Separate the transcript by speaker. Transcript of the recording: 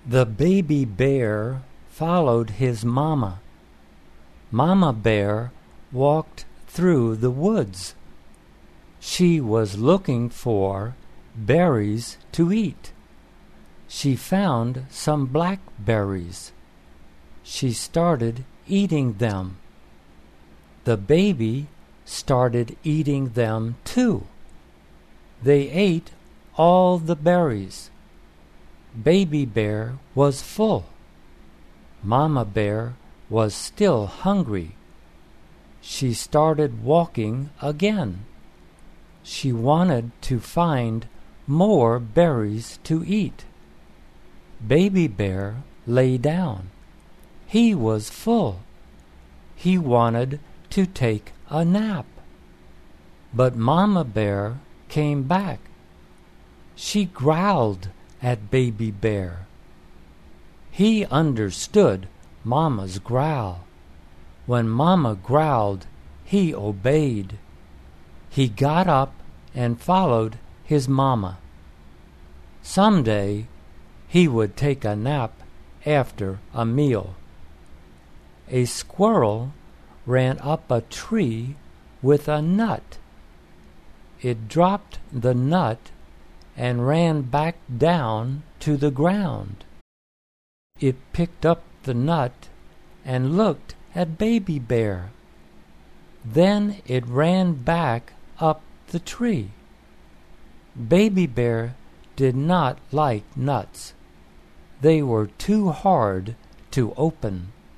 Speaker 1: The baby bear followed his mama. Mama bear walked through the woods. She was looking for berries to eat. She found some blackberries. She started eating them. The baby started eating them too. They ate all the berries. Baby bear was full. Mama bear was still hungry. She started walking again. She wanted to find more berries to eat. Baby bear lay down. He was full. He wanted to take a nap. But Mama bear came back. She growled at Baby bear. He understood Mama's growl. When Mama growled, he obeyed. He got up and followed his mama. Someday he would take a nap after a meal. A squirrel ran up a tree with a nut. It dropped the nut and ran back down to the ground. It picked up the nut and looked at Baby bear. Then it ran back up the tree. Baby bear did not like nuts. They were too hard to open.